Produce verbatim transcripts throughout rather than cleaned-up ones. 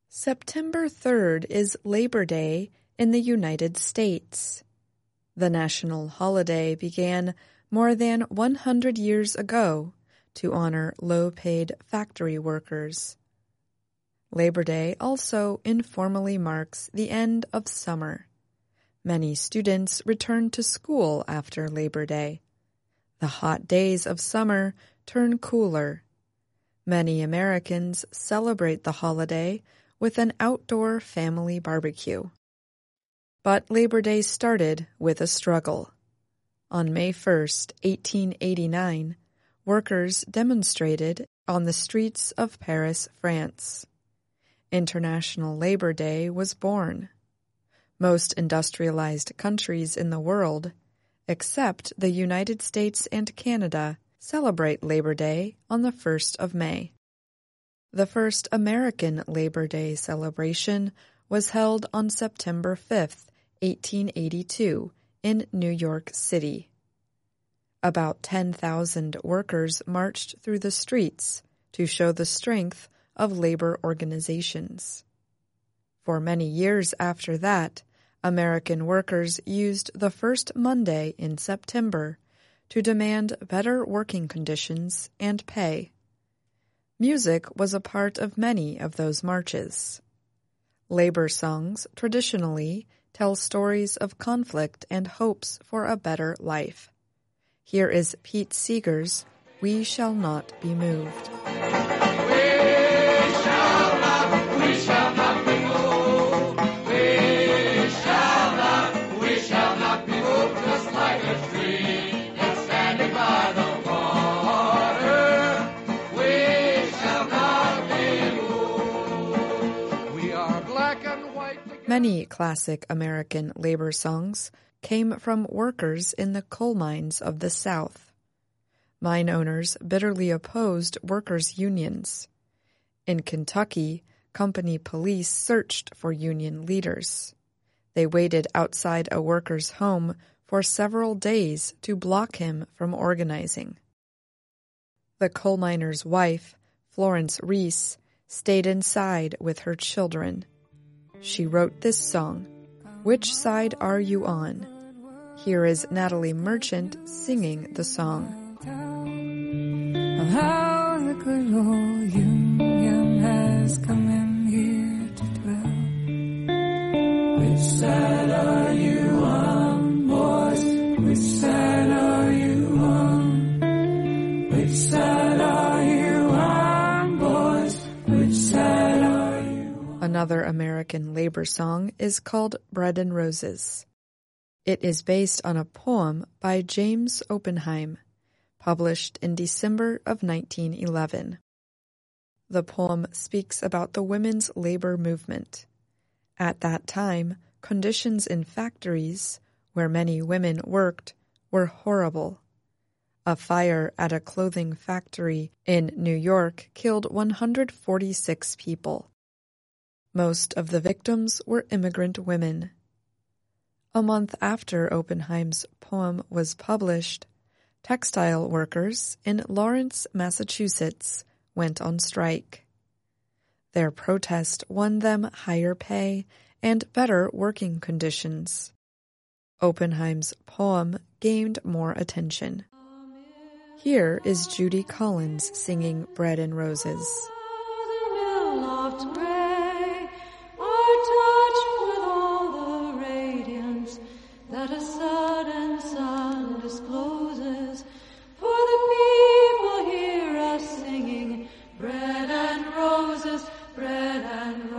September third is Labor Day in the United States. The national holiday began more than one hundred years ago to honor low-paid factory workers. Labor Day also informally marks the end of summer. Many students return to school after Labor Day. The hot days of summer turn cooler. Many Americans celebrate the holiday with an outdoor family barbecue. But Labor Day started with a struggle. On May first, eighteen eighty-nine, workers demonstrated on the streets of Paris, France. International Labor Day was born. Most industrialized countries in the world, except the United States and Canada, celebrate Labor Day on the first of May. The first American Labor Day celebration was held on September fifth, eighteen eighty-two, in New York City. About ten thousand workers marched through the streets to show the strength of labor organizations. For many years after that, American workers used the first Monday in September to demand better working conditions and pay. Music was a part of many of those marches. Labor songs traditionally tell stories of conflict and hopes for a better life. Here is Pete Seeger's We Shall Not Be Moved. We shall not, we shall not be moved. We shall not, we shall not be moved, just like a tree that's standing by the water. We shall not be moved. We are black and white together. Many classic American labor songs came from workers in the coal mines of the South. Mine owners bitterly opposed workers' unions. In Kentucky, company police searched for union leaders. They waited outside a worker's home for several days to block him from organizing. The coal miner's wife, Florence Reese, stayed inside with her children. She wrote this song, Which Side Are You On? Here is Natalie Merchant singing the song. How the good old Union has come in here to dwell. Which side are you on, boys? Which side are you on? Which side are you on, boys? Which side are you on? Another American labor song is called Bread and Roses. It is based on a poem by James Oppenheim, published in December of nineteen eleven. The poem speaks about the women's labor movement. At that time, conditions in factories, where many women worked, were horrible. A fire at a clothing factory in New York killed one hundred forty-six people. Most of the victims were immigrant women. A month after Oppenheim's poem was published, textile workers in Lawrence, Massachusetts, went on strike. Their protest won them higher pay and better working conditions. Oppenheim's poem gained more attention. Here is Judy Collins singing Bread and Roses. That a sudden sun discloses, for the people hear us singing, bread and roses, bread and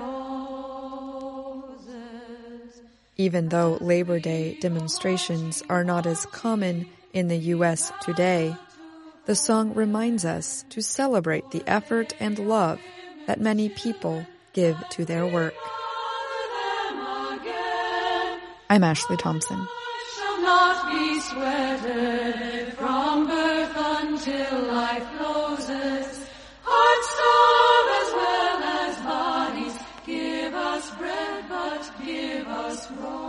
roses. Even though Labor Day demonstrations are not as common in the U S today, the song reminds us to celebrate the effort and love that many people give to their work. I'm Ashley Thompson. I shall not be sweated from birth until life closes. Hearts starve as well as bodies. Give us bread, but give us roses.